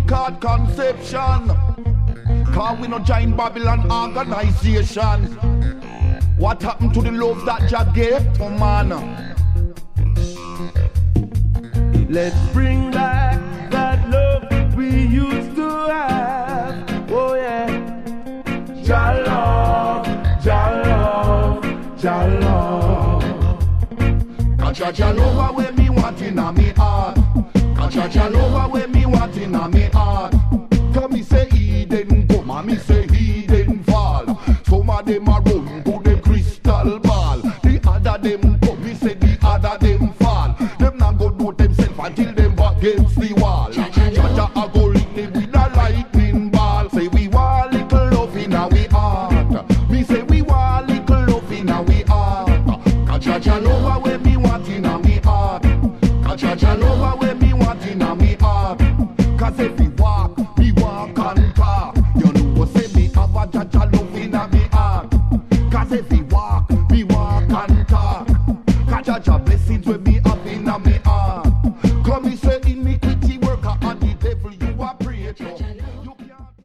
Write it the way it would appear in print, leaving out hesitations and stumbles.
called conception. Cause we no join Babylon organization. What happened to the love that Jah gave to man? Let's bring back that love we used to have. Oh yeah. Jah love, Jah love, Jah love. Cause Jah love where me want in a me heart. Cause Jah love where me want in a me heart. Come me say he didn't come and me say he didn't fall. Some of them a run to the crystal ball. The other them come, me say the other them fall. Them not go do themselves until them back against the wall. Jah a go